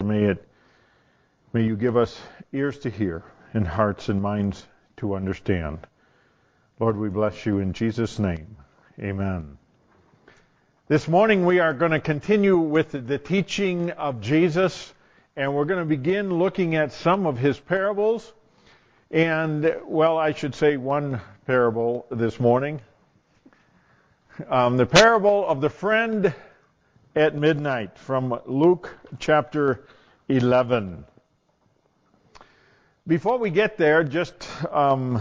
May you give us ears to hear and hearts and minds to understand. Lord, we bless you in Jesus' name. Amen. This morning we are going to continue with the teaching of Jesus, and we're going to begin looking at some of his parables. And, well, I should say one parable this morning. The parable of the friend at midnight from Luke chapter 11. Before we get there, hold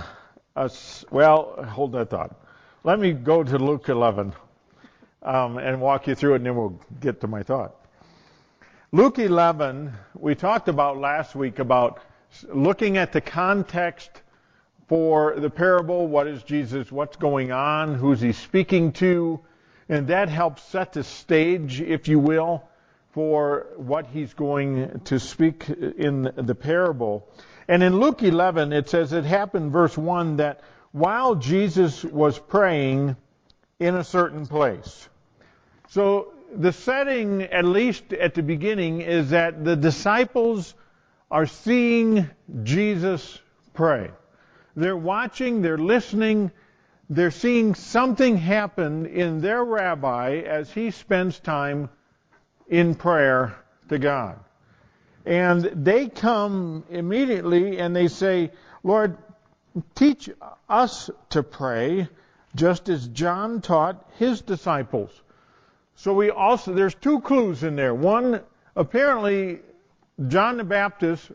that thought. Let me go to Luke 11 and walk you through it, and then we'll get to my thought. Luke 11, we talked about last week about looking at the context for the parable. What is Jesus? What's going on? Who's he speaking to? And that helps set the stage, if you will, for what he's going to speak in the parable. And in Luke 11, it says it happened, verse 1, that while Jesus was praying in a certain place. So the setting, at least at the beginning, is that the disciples are seeing Jesus pray. They're watching, they're listening, they're seeing something happen in their rabbi as he spends time in prayer to God. And they come immediately and they say, Lord, teach us to pray just as John taught his disciples. So there's two clues in there. One, apparently John the Baptist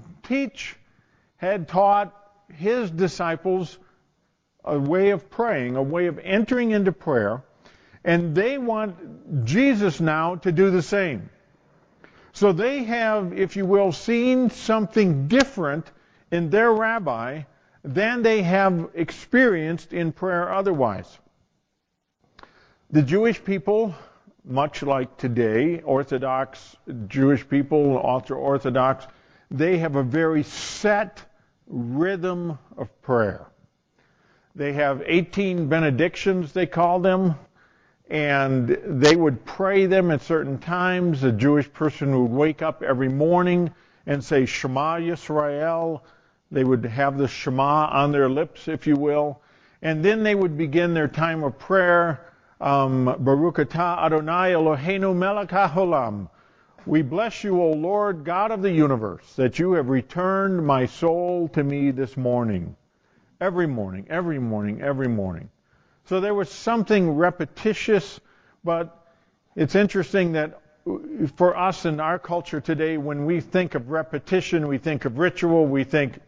had taught his disciples a way of praying, a way of entering into prayer, and they want Jesus now to do the same. So they have, if you will, seen something different in their rabbi than they have experienced in prayer otherwise. The Jewish people, much like today, Orthodox Jewish people, ultra-Orthodox, they have a very set rhythm of prayer. They have 18 benedictions, they call them, and they would pray them at certain times. A Jewish person would wake up every morning and say, Shema Yisrael. They would have the Shema on their lips, if you will. And then they would begin their time of prayer, Baruch atah Adonai Eloheinu melech haolam. We bless you, O Lord, God of the universe, that you have returned my soul to me this morning. Every morning, every morning, every morning. So there was something repetitious, but it's interesting that for us in our culture today, when we think of repetition, we think of ritual, we think,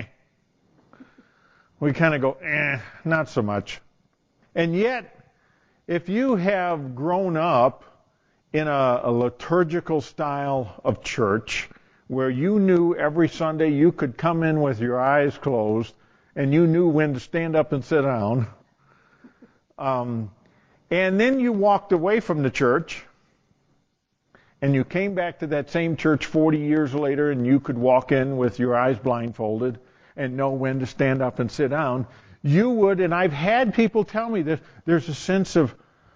We kind of go, not so much. And yet, if you have grown up in a liturgical style of church, where you knew every Sunday you could come in with your eyes closed, and you knew when to stand up and sit down, and then you walked away from the church, and you came back to that same church 40 years later, and you could walk in with your eyes blindfolded and know when to stand up and sit down, you would, and I've had people tell me that there's a sense of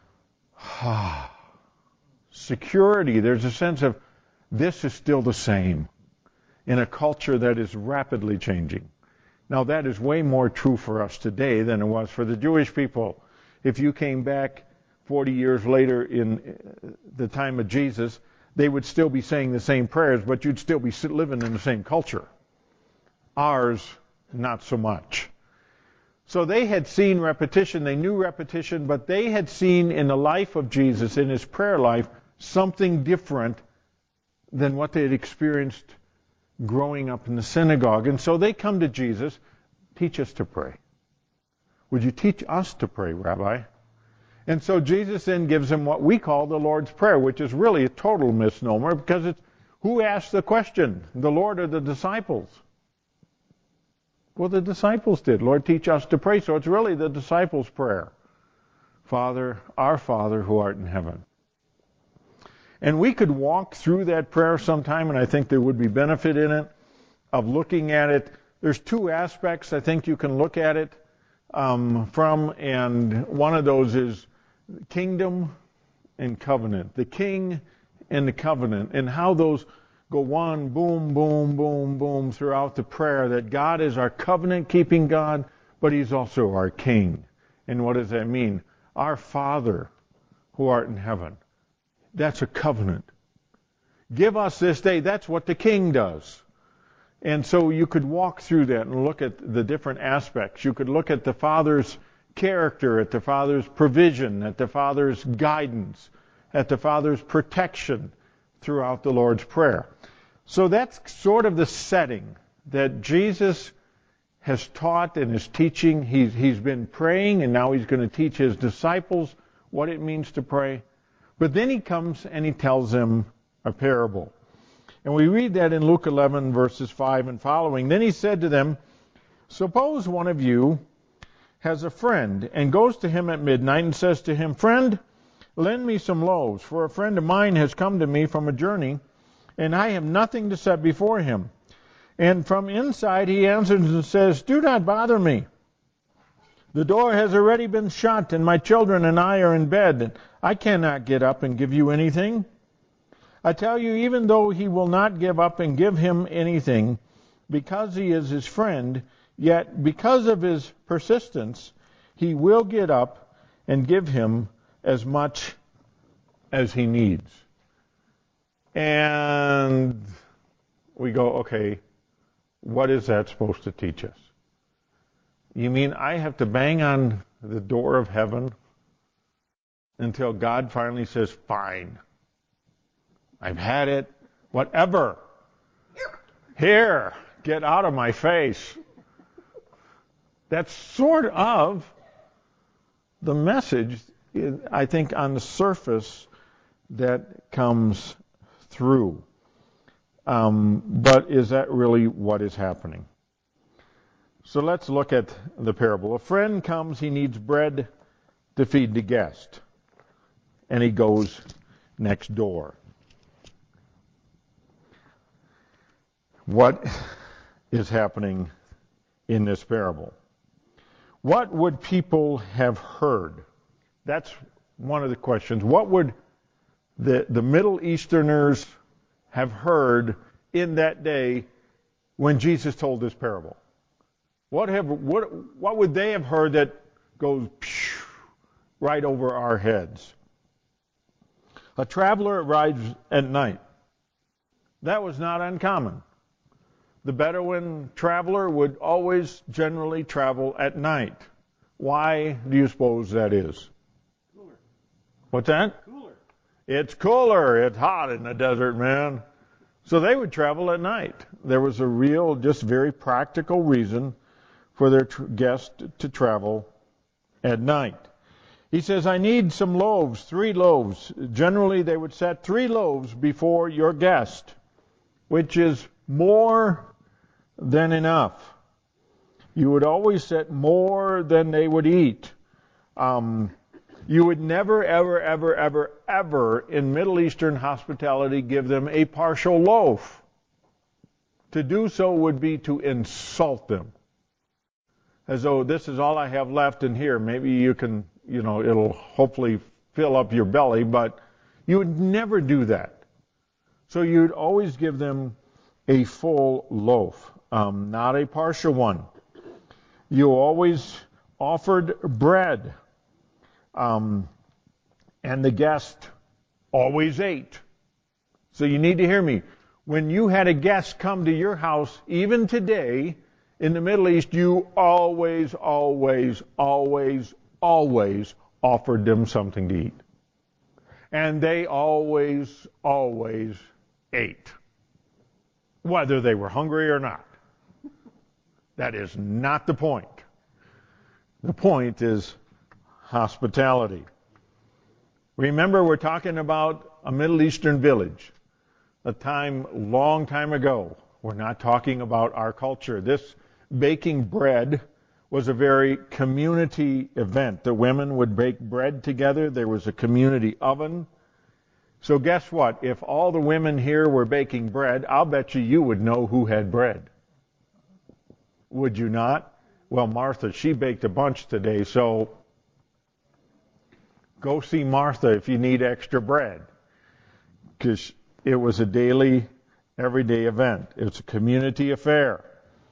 security. There's a sense of this is still the same in a culture that is rapidly changing. Now, that is way more true for us today than it was for the Jewish people. If you came back 40 years later in the time of Jesus, they would still be saying the same prayers, but you'd still be living in the same culture. Ours, not so much. So they had seen repetition, they knew repetition, but they had seen in the life of Jesus, in his prayer life, something different than what they had experienced growing up in the synagogue. And so they come to Jesus, teach us to pray. Would you teach us to pray, Rabbi? And so Jesus then gives them what we call the Lord's Prayer, which is really a total misnomer, because it's who asked the question, the Lord or the disciples? Well, the disciples did. Lord, teach us to pray. So it's really the disciples' prayer. Father, our Father who art in heaven. And we could walk through that prayer sometime, and I think there would be benefit in it, of looking at it. There's two aspects I think you can look at it from, and one of those is kingdom and covenant. The king and the covenant, and how those go on, boom, boom, boom, boom, throughout the prayer, that God is our covenant-keeping God, but He's also our King. And what does that mean? Our Father, who art in heaven. That's a covenant. Give us this day. That's what the King does. And so you could walk through that and look at the different aspects. You could look at the Father's character, at the Father's provision, at the Father's guidance, at the Father's protection throughout the Lord's Prayer. So that's sort of the setting that Jesus has taught in His teaching. He's been praying, and now He's going to teach His disciples what it means to pray. But then He comes and He tells them a parable. And we read that in Luke 11, verses 5 and following. Then He said to them, suppose one of you has a friend and goes to him at midnight and says to him, friend, lend me some loaves, for a friend of mine has come to me from a journey, and I have nothing to set before him. And from inside he answers and says, do not bother me. The door has already been shut, and my children and I are in bed, and I cannot get up and give you anything. I tell you, even though he will not give up and give him anything, because he is his friend, yet because of his persistence, he will get up and give him as much as he needs. And we go, okay, what is that supposed to teach us? You mean I have to bang on the door of heaven until God finally says, fine, I've had it, whatever. Here, get out of my face. That's sort of the message, I think, on the surface that comes through. But is that really what is happening? So let's look at the parable. A friend comes, he needs bread to feed the guest, and he goes next door. What is happening in this parable? What would people have heard? That's one of the questions. What would the Middle Easterners have heard in that day when Jesus told this parable? What would they have heard that goes right over our heads? A traveler arrives at night. That was not uncommon. The Bedouin traveler would always generally travel at night. Why do you suppose that is? Cooler. What's that? Cooler. It's cooler. It's hot in the desert, man. So they would travel at night. There was a real, just very practical reason for their guest to travel at night. He says, I need some loaves, 3 loaves. Generally, they would set 3 loaves before your guest, which is more than enough. You would always set more than they would eat. You would never, ever, ever, ever, ever in Middle Eastern hospitality give them a partial loaf. To do so would be to insult them. As though this is all I have left in here. Maybe you can, it'll hopefully fill up your belly, but you would never do that. So you'd always give them a full loaf, not a partial one. You always offered bread, and the guest always ate. So you need to hear me. When you had a guest come to your house, even today, in the Middle East, you always, always, always, always offered them something to eat. And they always, always ate, whether they were hungry or not. That is not the point. The point is hospitality. Remember, we're talking about a Middle Eastern village, long time ago. We're not talking about our culture. This baking bread was a very community event. The women would bake bread together. There was a community oven. So guess what? If all the women here were baking bread, I'll bet you would know who had bread. Would you not? Well, Martha, she baked a bunch today, so go see Martha if you need extra bread. Because it was a daily everyday event. It's a community affair.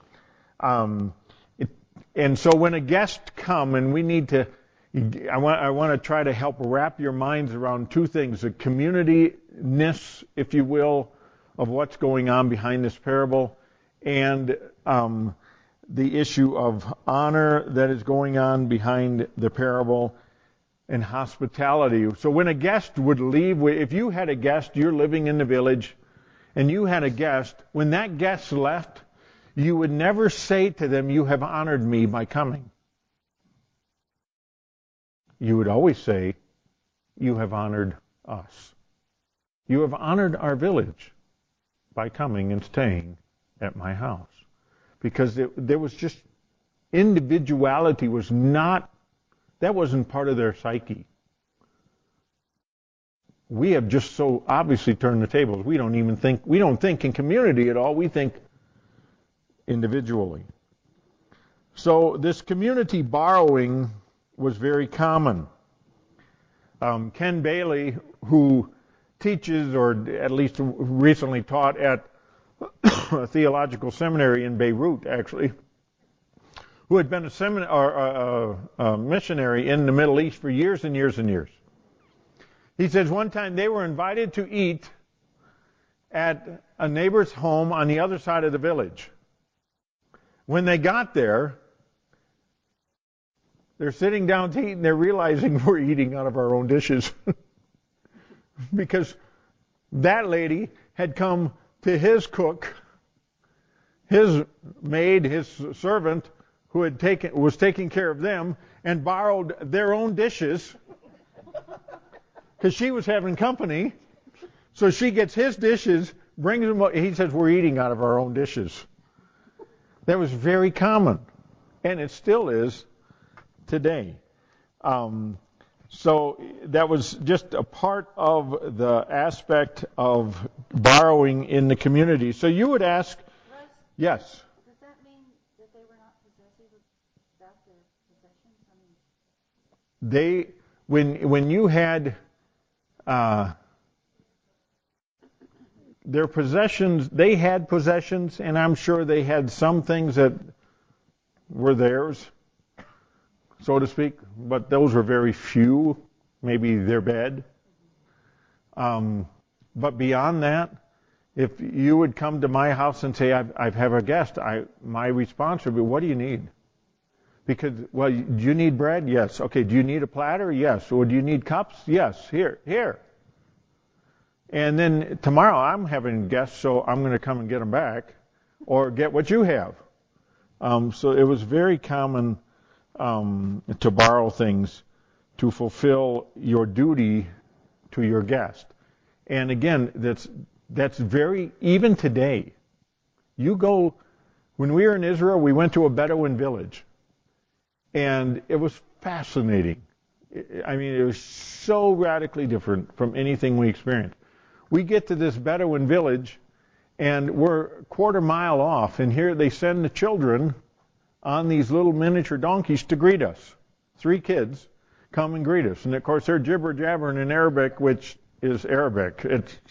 And so when a guest come, and we need to, I want to try to help wrap your minds around two things: the community-ness, if you will, of what's going on behind this parable, and the issue of honor that is going on behind the parable, and hospitality. So when a guest would leave, if you had a guest, you're living in the village, and you had a guest, when that guest left, you would never say to them, "You have honored me by coming." You would always say, "You have honored us. You have honored our village by coming and staying at my house." Because there was just, individuality was not, that wasn't part of their psyche. We have just so obviously turned the tables. We don't think in community at all. We think individually. So this community borrowing was very common. Ken Bailey, who teaches, or at least recently taught at a theological seminary in Beirut, actually, who had been a missionary in the Middle East for years and years and years. He says one time they were invited to eat at a neighbor's home on the other side of the village. When they got there, they're sitting down to eat and they're realizing we're eating out of our own dishes. Because that lady had come to his cook, his maid, his servant, who was taking care of them, and borrowed their own dishes because she was having company. So she gets his dishes, brings them up. He says, "We're eating out of our own dishes." That was very common, and it still is today. So that was just a part of the aspect of borrowing in the community. So you would ask, Russ, yes. Does that mean that they were not possessive about their possessions? When you had their possessions, they had possessions, and I'm sure they had some things that were theirs, so to speak, but those were very few, maybe their bed. But beyond that, if you would come to my house and say, I have a guest, my response would be, "What do you need?" Because, well, do you need bread? Yes. Okay, do you need a platter? Yes. Or do you need cups? Yes. Here. And then tomorrow I'm having guests, so I'm going to come and get them back, or get what you have. So it was very common to borrow things to fulfill your duty to your guest. And again, that's very, even today. You go, when we were in Israel, we went to a Bedouin village. And it was fascinating. I mean, it was so radically different from anything we experienced. We get to this Bedouin village, and we're a quarter mile off, and here they send the children on these little miniature donkeys to greet us. 3 kids come and greet us. And of course, they're jibber-jabbering in Arabic, which is Arabic.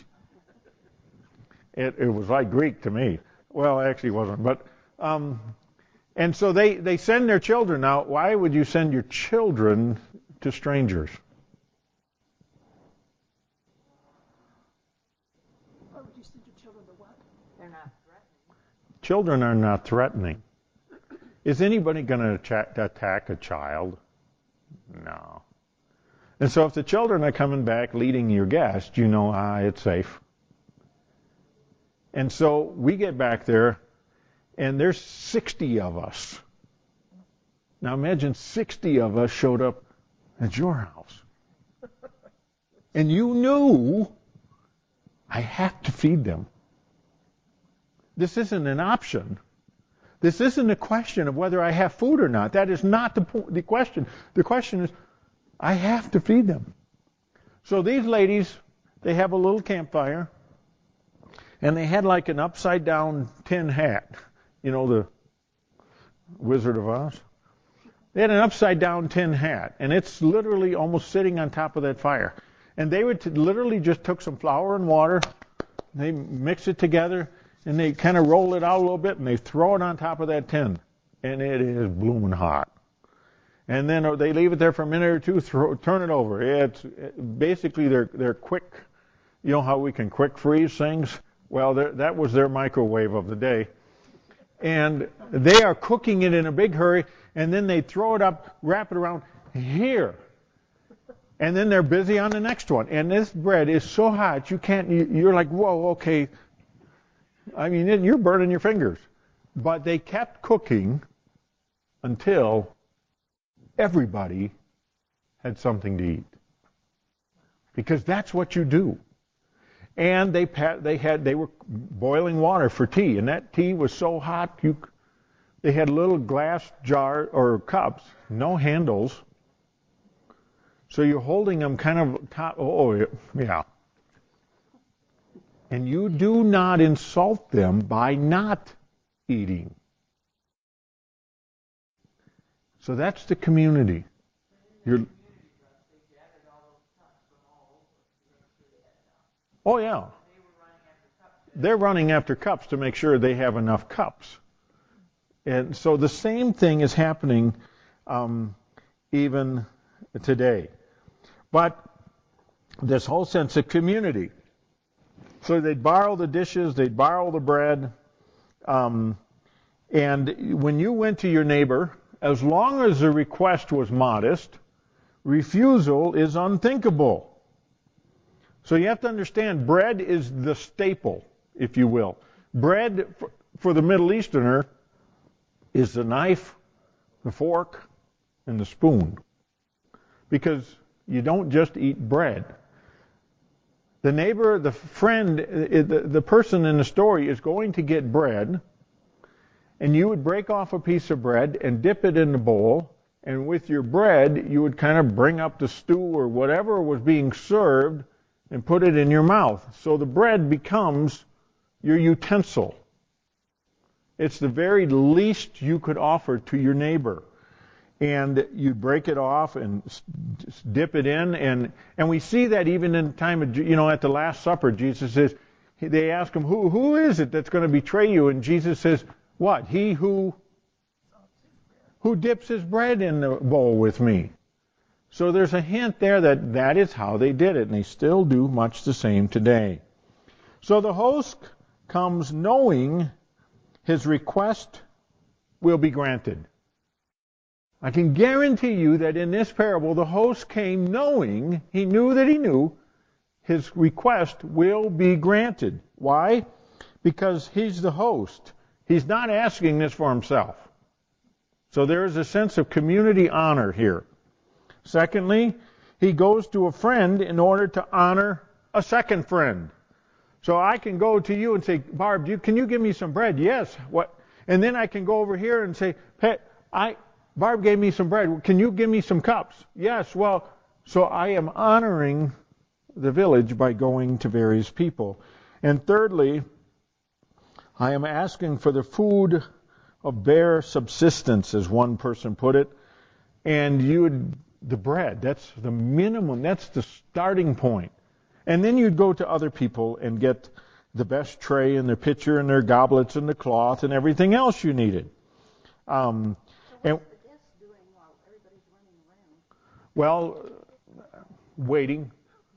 It was like Greek to me. Well, it actually wasn't. But and so they send their children out. Why would you send your children to strangers? Why would you send your children to what? They're not threatening. Children are not threatening. Is anybody going to attack a child? No. And so if the children are coming back leading your guest, you know, it's safe. And so we get back there, and there's 60 of us. Now imagine 60 of us showed up at your house. And you knew, I have to feed them. This isn't an option. This isn't a question of whether I have food or not. That is not the question. The question is, I have to feed them. So these ladies, they have a little campfire, and they had like an upside down tin hat. You know, the Wizard of Oz? They had an upside down tin hat, and it's literally almost sitting on top of that fire. And they would literally just took some flour and water, They mix it together, and they kind of roll it out a little bit, and they throw it on top of that tin, and it is blooming hot. And then they leave it there for a minute or two, turn it over. Basically they're quick. You know how we can quick freeze things? Well, that was their microwave of the day. And they are cooking it in a big hurry, and then they throw it up, wrap it around here. And then they're busy on the next one. And this bread is so hot, you're like, whoa, okay. I mean, you're burning your fingers. But they kept cooking until everybody had something to eat. Because that's what you do. And they were boiling water for tea, and that tea was so hot, they had little glass jar or cups, no handles. So you're holding them kind of top. Oh, yeah. And you do not insult them by not eating. So that's the community. Oh, yeah. They're running after cups to make sure they have enough cups. And so the same thing is happening even today. But this whole sense of community. So they'd borrow the dishes, they'd borrow the bread. And when you went to your neighbor, as long as the request was modest, refusal is unthinkable. So you have to understand, bread is the staple, if you will. Bread, for the Middle Easterner, is the knife, the fork, and the spoon. Because you don't just eat bread. The neighbor, the friend, the person in the story is going to get bread, and you would break off a piece of bread and dip it in the bowl, and with your bread, you would kind of bring up the stew or whatever was being served and put it in your mouth. So the bread becomes your utensil. It's the very least you could offer to your neighbor. And you break it off and dip it in. And we see that even in the time of, at the Last Supper, Jesus says, they ask him, who is it that's going to betray you? And Jesus says, what? He who dips his bread in the bowl with me. So there's a hint there that is how they did it, and they still do much the same today. So the host comes knowing his request will be granted. I can guarantee you that in this parable, the host came knowing, he knew his request will be granted. Why? Because he's the host. He's not asking this for himself. So there is a sense of community honor here. Secondly, he goes to a friend in order to honor a second friend. So I can go to you and say, Barb, can you give me some bread? Yes. What? And then I can go over here and say, hey, Barb gave me some bread. Can you give me some cups? Yes. Well, so I am honoring the village by going to various people. And thirdly, I am asking for the food of bare subsistence, as one person put it. And the bread, that's the minimum, that's the starting point. And then you'd go to other people and get the best tray and their pitcher and their goblets and the cloth and everything else you needed. So what's the guests doing while everybody's running around? Well, waiting.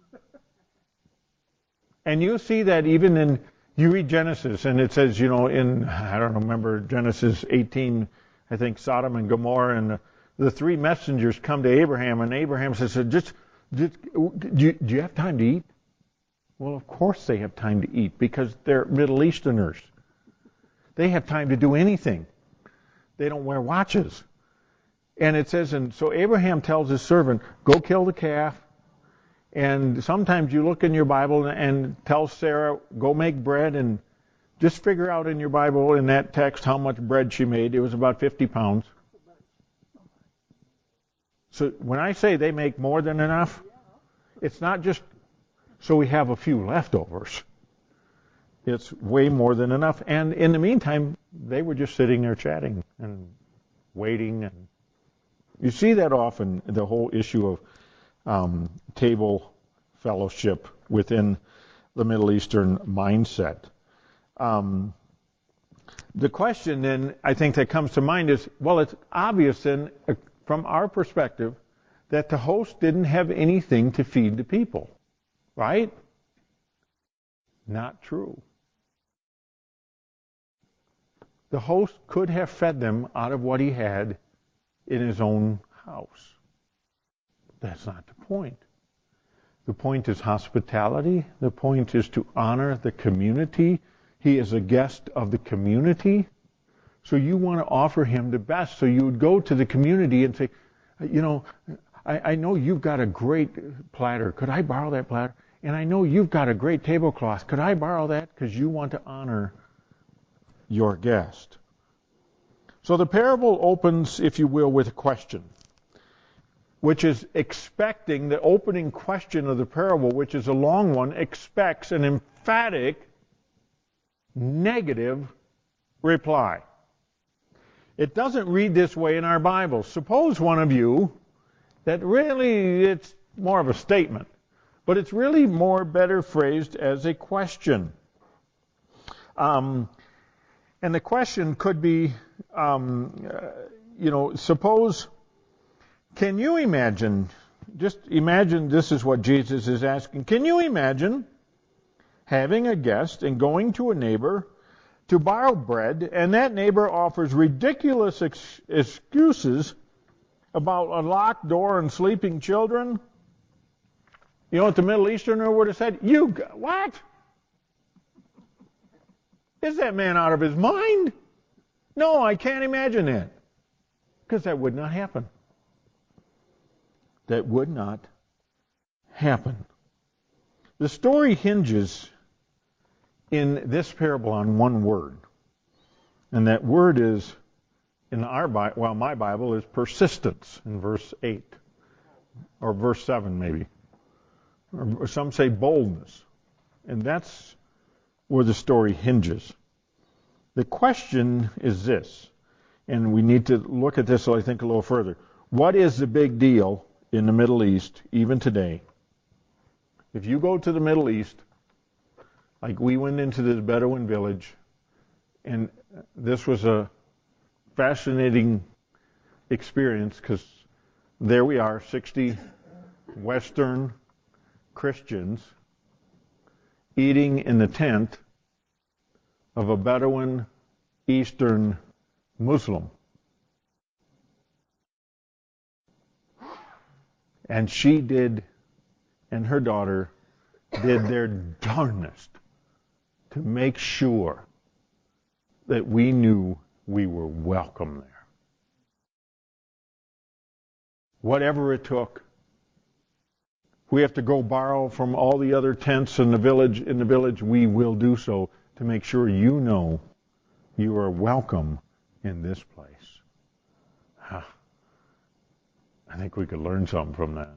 And you see that even you read Genesis, and it says, I don't remember, Genesis 18, I think Sodom and Gomorrah, and the three messengers come to Abraham, and Abraham says, do you have time to eat? Well, of course they have time to eat, because they're Middle Easterners. They have time to do anything. They don't wear watches. And it says, and so Abraham tells his servant, go kill the calf. And sometimes you look in your Bible and tell Sarah, go make bread, and just figure out in your Bible, in that text, how much bread she made. It was about 50 pounds. So when I say they make more than enough, it's not just so we have a few leftovers. It's way more than enough. And in the meantime, they were just sitting there chatting and waiting. And you see that often, the whole issue of table fellowship within the Middle Eastern mindset. The question then, I think, that comes to mind is, well, it's obvious then, from our perspective, that the host didn't have anything to feed the people, right? Not true. The host could have fed them out of what he had in his own house. That's not the point. The point is hospitality. The point is to honor the community. He is a guest of the community. So you want to offer him the best. So you would go to the community and say, I know you've got a great platter. Could I borrow that platter? And I know you've got a great tablecloth. Could I borrow that? Because you want to honor your guest. So the parable opens, if you will, with a question, which is expecting, the opening question of the parable, which is a long one, expects an emphatic negative reply. It doesn't read this way in our Bible. Suppose one of you, that really it's more of a statement, but it's really more better phrased as a question. And the question could be, suppose, can you imagine, just imagine this is what Jesus is asking, can you imagine having a guest and going to a neighbor to borrow bread, and that neighbor offers ridiculous excuses about a locked door and sleeping children? You know what the Middle Easterner would have said? What? Is that man out of his mind? No, I can't imagine that. Because that would not happen. That would not happen. The story hinges in this parable on one word. And that word is, in our Bible, well, my Bible is persistence in verse 8. Or verse 7 maybe. Or some say boldness. And that's where the story hinges. The question is this, and we need to look at this, I think, a little further. What is the big deal in the Middle East, even today? If you go to the Middle East, like we went into this Bedouin village, and this was a fascinating experience because there we are, 60 Western Christians eating in the tent of a Bedouin Eastern Muslim. And she did, and her daughter did their darnest to make sure that we knew we were welcome there. Whatever it took. We have to go borrow from all the other tents in the village, we will do so to make sure you know you are welcome in this place. I think we could learn something from that.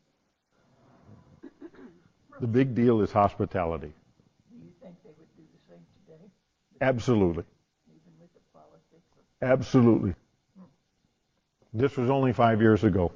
The big deal is hospitality. Do you think they would do the same today? Absolutely. Even with the politics of... Absolutely. This was only 5 years ago.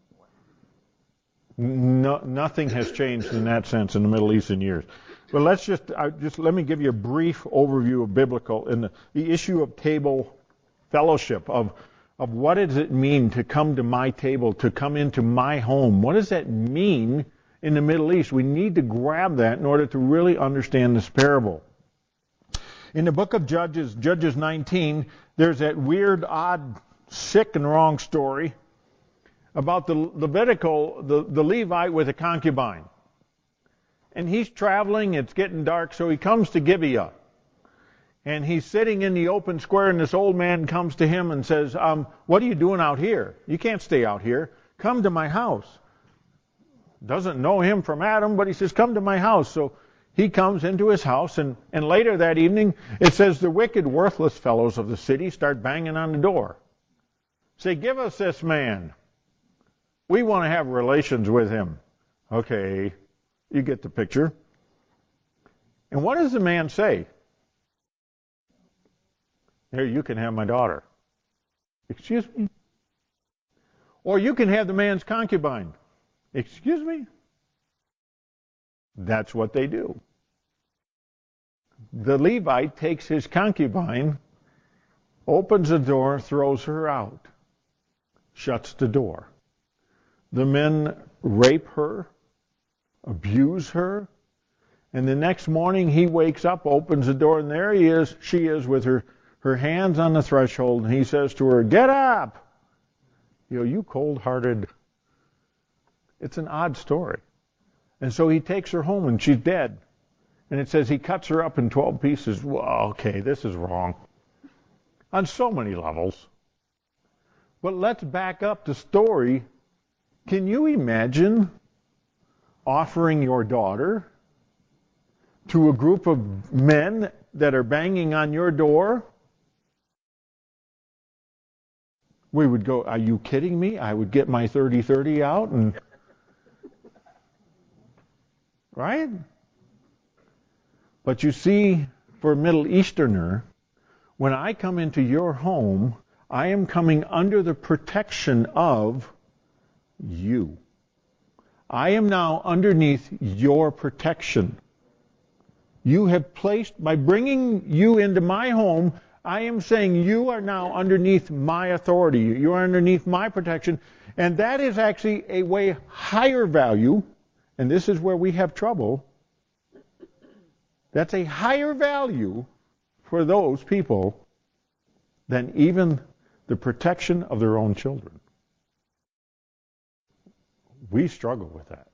Nothing has changed in that sense in the Middle East in years. But let's let me give you a brief overview of biblical and the issue of table fellowship, of what does it mean to come to my table, to come into my home. What does that mean in the Middle East? We need to grab that in order to really understand this parable. In the book of Judges, Judges 19, there's that weird, odd, sick and wrong story about the Levite with a concubine. And he's traveling, it's getting dark, so he comes to Gibeah. And he's sitting in the open square, and this old man comes to him and says, what are you doing out here? You can't stay out here. Come to my house. Doesn't know him from Adam, but he says, come to my house. So he comes into his house, and later that evening, it says the wicked, worthless fellows of the city start banging on the door. Say, give us this man. We want to have relations with him. Okay, you get the picture. And what does the man say? Here, you can have my daughter. Excuse me? Or you can have the man's concubine. Excuse me? That's what they do. The Levite takes his concubine, opens the door, throws her out, shuts the door. The men rape her, abuse her, and the next morning he wakes up, opens the door, and there she is with her hands on the threshold, and he says to her, "Get up!" You cold-hearted. It's an odd story. And so he takes her home, and she's dead. And it says he cuts her up in 12 pieces. Well, okay, this is wrong. On so many levels. But let's back up the story. Can you imagine offering your daughter to a group of men that are banging on your door? We would go, "Are you kidding me?" I would get my 30-30 out and... Right? But you see, for a Middle Easterner, when I come into your home, I am coming under the protection of you. I am now underneath your protection. You have placed, by bringing you into my home, I am saying you are now underneath my authority. You are underneath my protection. And that is actually a way higher value, and this is where we have trouble. That's a higher value for those people than even the protection of their own children. We struggle with that.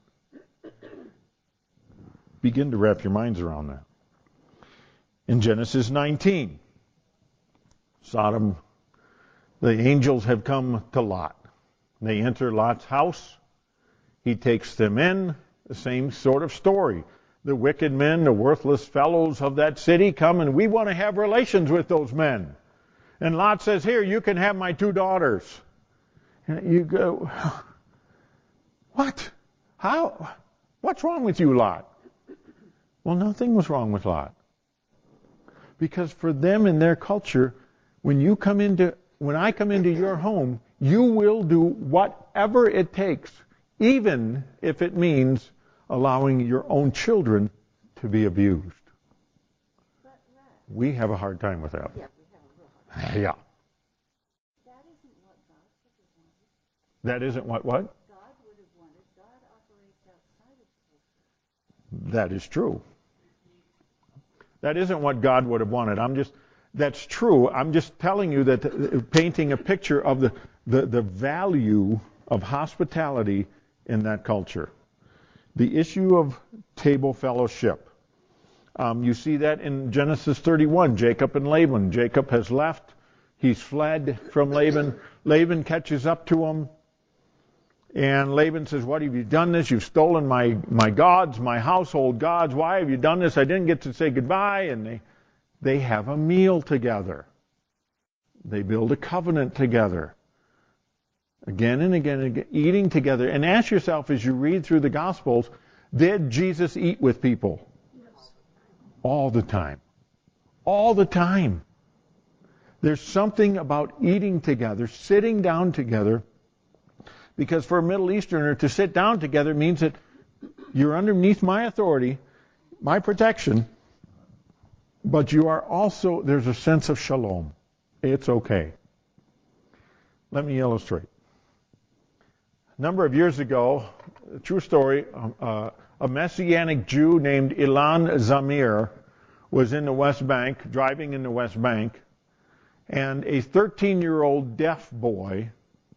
Begin to wrap your minds around that. In Genesis 19, Sodom, the angels have come to Lot. They enter Lot's house. He takes them in. The same sort of story. The wicked men, the worthless fellows of that city come, and we want to have relations with those men. And Lot says, "Here, you can have my 2 daughters." And you go, "What? How? What's wrong with you, Lot?" Well, nothing was wrong with Lot. Because for them in their culture, when I come into your home, you will do whatever it takes, even if it means allowing your own children to be abused. We have a hard time with that. Yeah, we have a real hard time. Yeah. That isn't what God would have wanted. That isn't what? God would have wanted. God operates outside of the That is true. That isn't what God would have wanted. That's true. I'm just telling you that, painting a picture of the value of hospitality in that culture. The issue of table fellowship. You see that in Genesis 31, Jacob and Laban. Jacob has left. He's fled from Laban. Laban catches up to him. And Laban says, "What have you done this? You've stolen my gods, my household gods. Why have you done this? I didn't get to say goodbye." And they have a meal together. They build a covenant together. Again and again and again, eating together. And ask yourself as you read through the Gospels, did Jesus eat with people? Yes. All the time. All the time. There's something about eating together, sitting down together, because for a Middle Easterner to sit down together means that you're underneath my authority, my protection, but you are also, there's a sense of shalom. It's okay. Let me illustrate. A number of years ago, a true story, a Messianic Jew named Ilan Zamir was in the West Bank, driving in the West Bank, and a 13-year-old deaf boy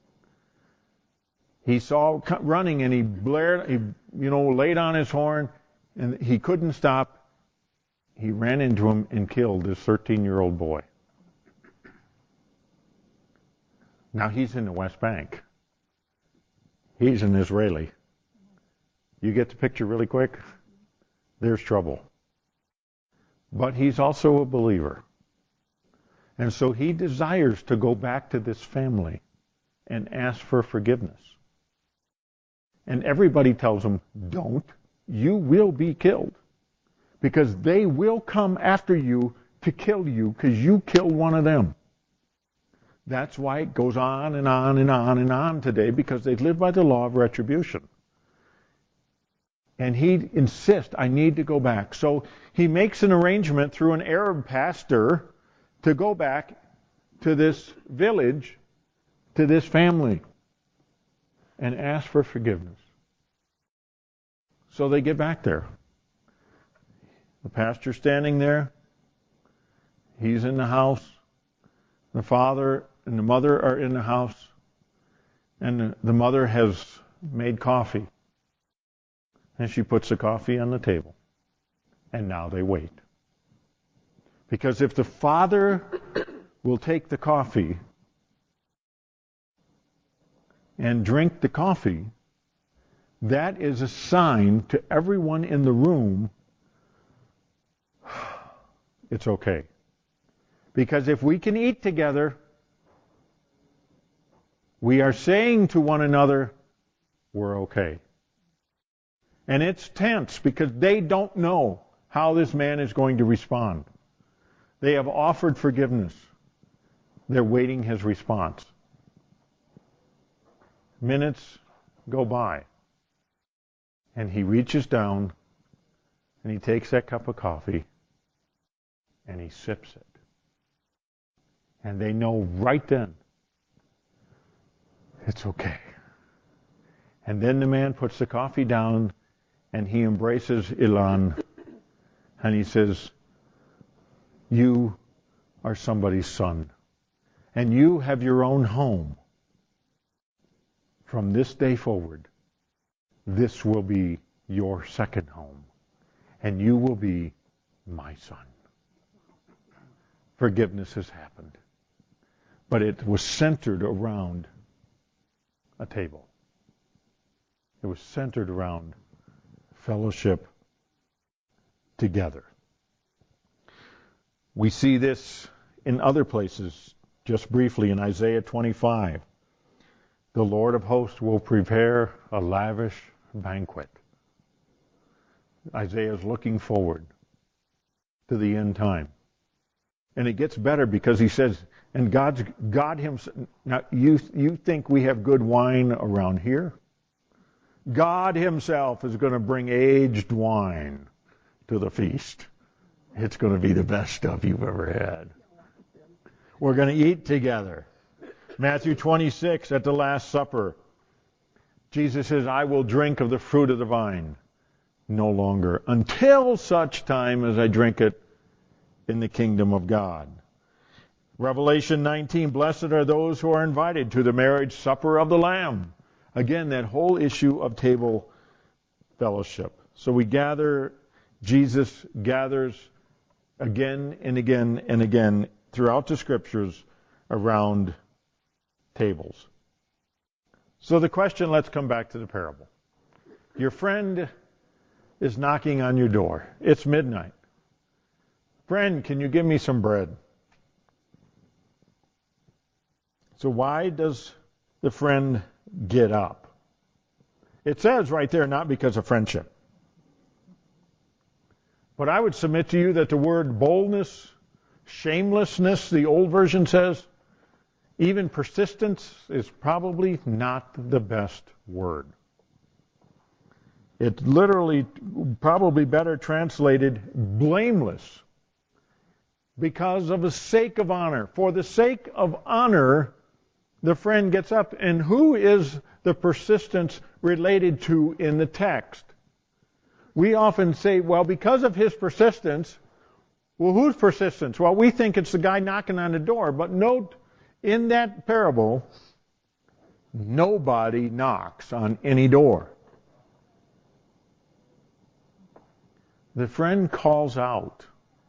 he saw running, and he blared, laid on his horn, and he couldn't stop. He ran into him and killed this 13-year-old boy. Now he's in the West Bank. He's an Israeli. You get the picture really quick? There's trouble. But he's also a believer. And so he desires to go back to this family and ask for forgiveness. And everybody tells him, don't. You will be killed. Because they will come after you to kill you because you killed one of them. That's why it goes on and on and on and on today, because they live by the law of retribution. And he insists, I need to go back. So he makes an arrangement through an Arab pastor to go back to this village, to this family, and ask for forgiveness. So they get back there. The pastor's standing there. He's in the house. The father and the mother are in the house. And the mother has made coffee. And she puts the coffee on the table. And now they wait. Because if the father will take the coffee and drink the coffee, that is a sign to everyone in the room, it's okay. Because if we can eat together, we are saying to one another, we're okay. And it's tense because they don't know how this man is going to respond. They have offered forgiveness. They're waiting his response. Minutes go by. And he reaches down and he takes that cup of coffee and he sips it. And they know right then it's okay. And then the man puts the coffee down and he embraces Ilan and he says, you are somebody's son. And you have your own home. From this day forward, this will be your second home. And you will be my son. Forgiveness has happened. But it was centered around a table. It was centered around fellowship together. We see this in other places, just briefly in Isaiah 25. The Lord of hosts will prepare a lavish banquet. Isaiah is looking forward to the end time. And it gets better because he says, and God himself, now you think we have good wine around here? God himself is going to bring aged wine to the feast. It's going to be the best stuff you've ever had. We're going to eat together. Matthew 26, at the Last Supper, Jesus says, I will drink of the fruit of the vine no longer until such time as I drink it in the kingdom of God. Revelation 19, blessed are those who are invited to the marriage supper of the Lamb. Again, that whole issue of table fellowship. So we gather, Jesus gathers again and again and again throughout the Scriptures around tables. So the question, let's come back to the parable. Your friend is knocking on your door. It's midnight. Friend, can you give me some bread? So why does the friend get up? It says right there, not because of friendship. But I would submit to you that the word boldness, shamelessness, the old version says, even persistence is probably not the best word. It's literally probably better translated blameless because of the sake of honor. For the sake of honor, the friend gets up. And who is the persistence related to in the text? We often say, well, because of his persistence, well, whose persistence? Well, we think it's the guy knocking on the door. But note, in that parable, nobody knocks on any door. The friend calls out.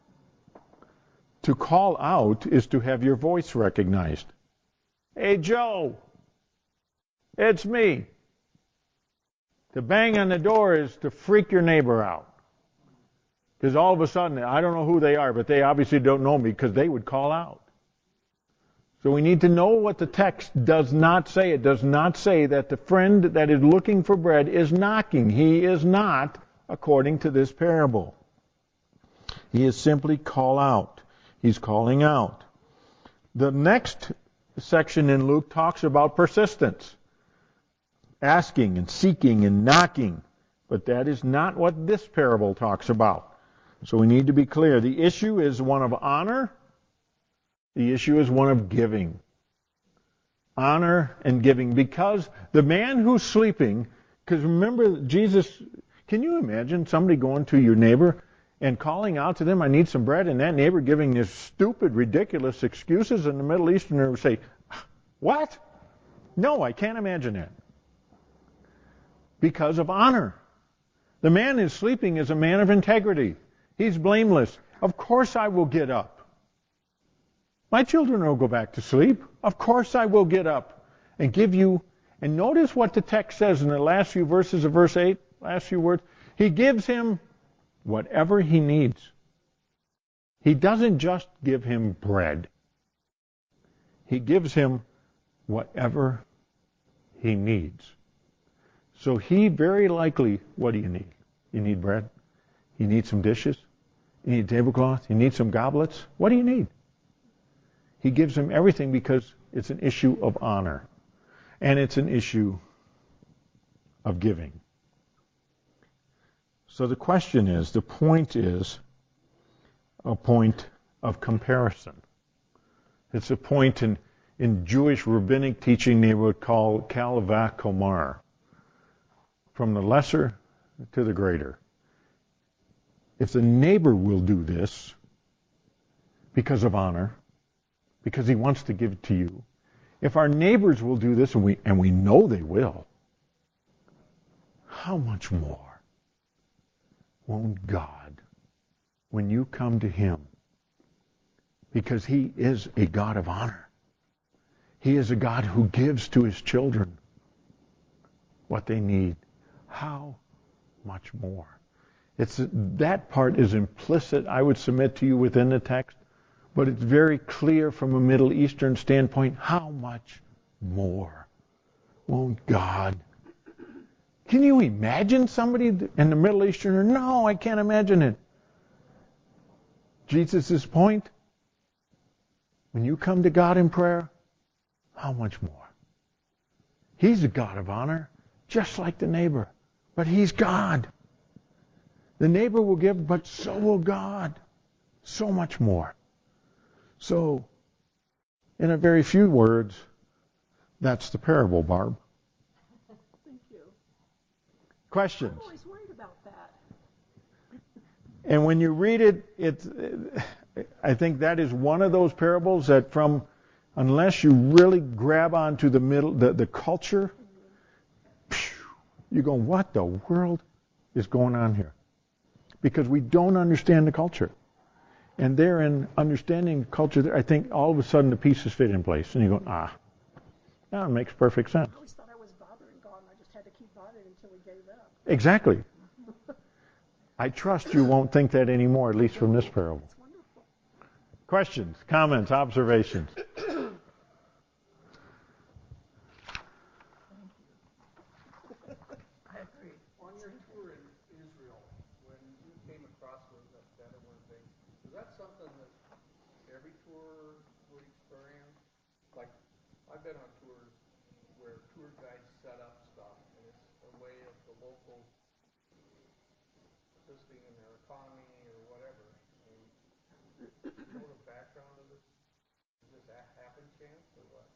To call out is to have your voice recognized. Hey, Joe, it's me. To bang on the door is to freak your neighbor out. Because all of a sudden, I don't know who they are, but they obviously don't know me because they would call out. So we need to know what the text does not say. It does not say that the friend that is looking for bread is knocking. He is not, according to this parable. He is simply call out. He's calling out. The next section in Luke talks about persistence. Asking and seeking and knocking. But that is not what this parable talks about. So we need to be clear. The issue is one of honor. The issue is one of giving. Honor and giving. Because the man who's sleeping, because remember Jesus, can you imagine somebody going to your neighbor and calling out to them, I need some bread, and that neighbor giving these stupid, ridiculous excuses, and the Middle Easterner would say, what? No, I can't imagine that. Because of honor. The man who's sleeping is a man of integrity. He's blameless. Of course I will get up. My children will go back to sleep. Of course I will get up and give you. And notice what the text says in the last few verses of verse 8, last few words. He gives him whatever he needs. He doesn't just give him bread. He gives him whatever he needs. So he very likely, what do you need? You need bread? You need some dishes? You need a tablecloth? You need some goblets? What do you need? He gives him everything because it's an issue of honor. And it's an issue of giving. So the question is, the point is a point of comparison. It's a point in Jewish rabbinic teaching they would call kal v'chomer, from the lesser to the greater. If the neighbor will do this because of honor, because he wants to give it to you, if our neighbors will do this, and we know they will, how much more won't God, when you come to him, because he is a God of honor. He is a God who gives to his children what they need. How much more? That part is implicit, I would submit to you, within the text, but it's very clear from a Middle Eastern standpoint. How much more won't God? Can you imagine somebody in the Middle Eastern? No, I can't imagine it. Jesus' point, when you come to God in prayer, how much more? He's a God of honor, just like the neighbor. But he's God. The neighbor will give, but so will God. So much more. So, in a very few words, that's the parable, Barb. Thank you. Questions? I'm always worried about that. And when you read it, I think that is one of those parables that unless you really grab onto the culture, you go, what the world is going on here? Because we don't understand the culture. And therein, understanding the culture, I think all of a sudden the pieces fit in place. And you go, now it makes perfect sense. I always thought I was bothering God, and I just had to keep bothering until he gave up. Exactly. I trust you won't think that anymore, at least from this parable. It's wonderful. Questions, comments, observations? I agree. On your tour in Israel, when you came across those Bedouin things, is that something that every tour would experience? Like, I've been on tours where tour guides set up stuff, and it's a way of the locals assisting in their economy or whatever. And you know the background of this? Is this a happen chance or what?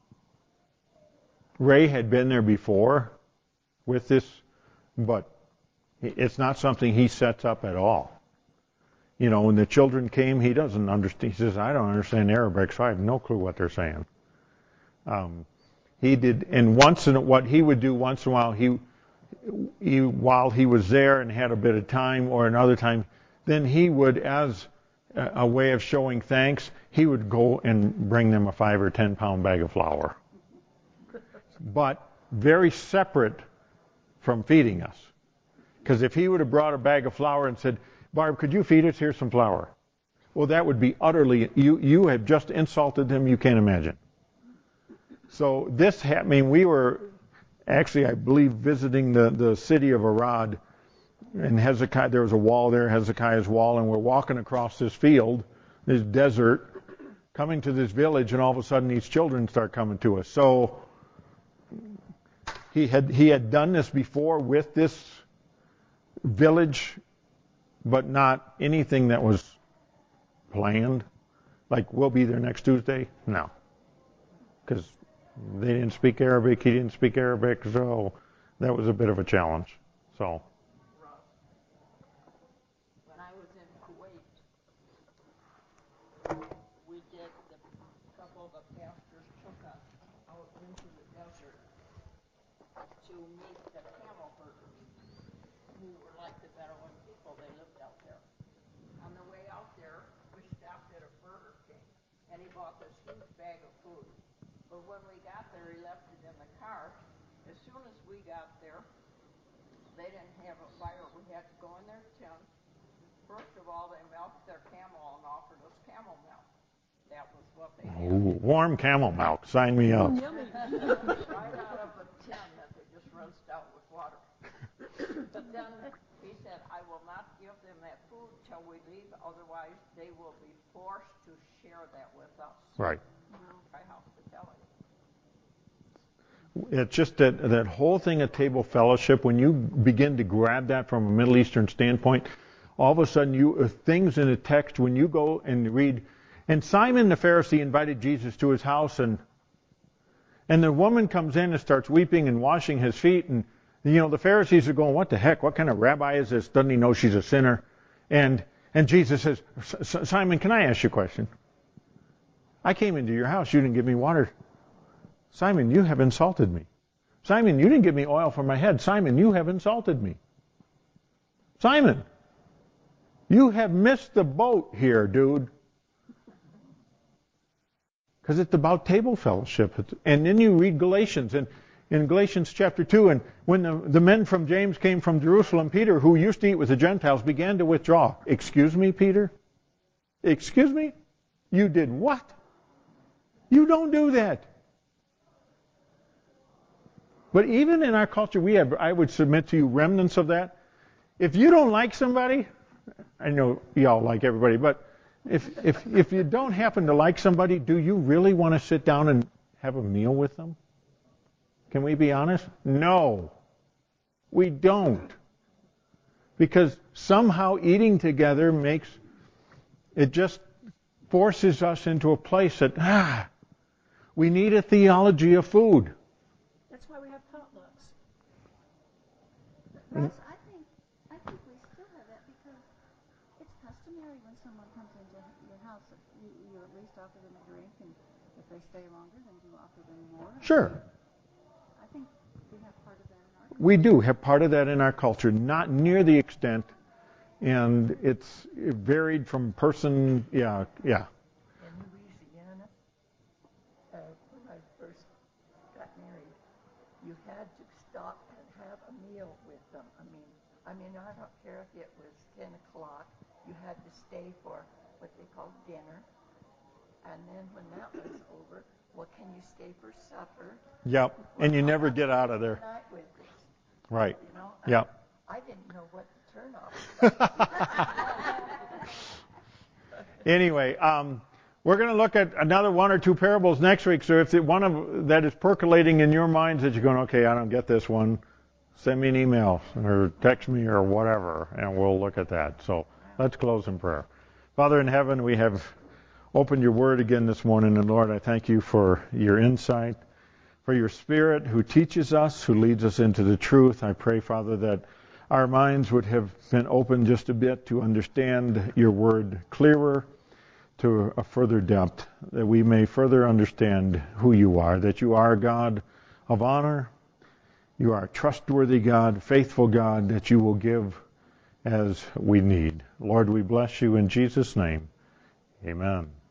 Ray had been there before with this, but it's not something he sets up at all. You know, when the children came, he doesn't understand. He says, I don't understand Arabic, so I have no clue what they're saying. He did, and what he would do once in a while, while he was there and had a bit of time or another time, then he would, as a way of showing thanks, he would go and bring them a 5 or 10 pound bag of flour. But very separate from feeding us. Because if he would have brought a bag of flour and said, Barb, could you feed us? Here's some flour. Well, that would be utterly, you have just insulted him, you can't imagine. So we were actually, I believe, visiting the city of Arad, and Hezekiah, there was a wall there, Hezekiah's wall, and we're walking across this field, this desert, coming to this village, and all of a sudden these children start coming to us. So he had done this before with this village, but not anything that was planned. Like, we'll be there next Tuesday? No. Because they didn't speak Arabic, he didn't speak Arabic, so that was a bit of a challenge. So, When I was in Kuwait, we did, a couple of the pastors took us out into the desert to meet the camel herders, who were like the Bedouin people. They lived out there. On the way out there, we stopped at a Burger King, and he bought this huge bag of food. But when we got there, he left it in the car. As soon as we got there, they didn't have a fire. We had to go in their tent. First of all, they milked their camel and offered us camel milk. That was what they had. ooh, warm camel milk. Sign me up. Right out of a tin that they just rinsed out with water. But then he said, I will not give them that food till we leave, otherwise they will be forced to share that with us. Right. By hospitality. It's just that whole thing of table fellowship, when you begin to grab that from a Middle Eastern standpoint, all of a sudden things in the text, when you go and read, and Simon the Pharisee invited Jesus to his house, and the woman comes in and starts weeping and washing his feet, and the Pharisees are going, what the heck, what kind of rabbi is this? Doesn't he know she's a sinner? And Jesus says, Simon, can I ask you a question? I came into your house, you didn't give me water. Simon, you have insulted me. Simon, you didn't give me oil for my head. Simon, you have insulted me. Simon, you have missed the boat here, dude. Because it's about table fellowship. And then you read Galatians, and in Galatians chapter 2, and when the men from James came from Jerusalem, Peter, who used to eat with the Gentiles, began to withdraw. Excuse me, Peter? Excuse me? You did what? You don't do that. But even in our culture, we have, I would submit to you, remnants of that. If you don't like somebody, I know y'all like everybody, but if you don't happen to like somebody, do you really want to sit down and have a meal with them? Can we be honest? No, we don't. Because somehow eating together it just forces us into a place that, we need a theology of food. That's why we have potlucks. Ross, I think we still have that because it's customary when someone comes into your house, you at least offer them a drink, and if they stay longer, then you offer them more. Sure. I think we have part of that in our culture. We do have part of that in our culture, not near the extent, and it varied from person, yeah. In Louisiana, when I first got married, you had to stop and have a meal with them. I mean, I don't care if it was 10 o'clock, you had to stay for what they called dinner. And then when that was over, well, can you stay for supper? Yep, and you never get out of there. Night with this, Right, you know? yep. I didn't know what to turn off. Anyway, we're going to look at another one or two parables next week. So if one of that is percolating in your minds that you're going, okay, I don't get this one, send me an email or text me or whatever, and we'll look at that. So let's close in prayer. Father in heaven, we have opened your word again this morning, and Lord, I thank you for your insight, for your Spirit who teaches us, who leads us into the truth. I pray, Father, that our minds would have been open just a bit to understand your word clearer, to a further depth, that we may further understand who you are, that you are a God of honor, you are a trustworthy God, faithful God, that you will give as we need. Lord, we bless you in Jesus' name. Amen.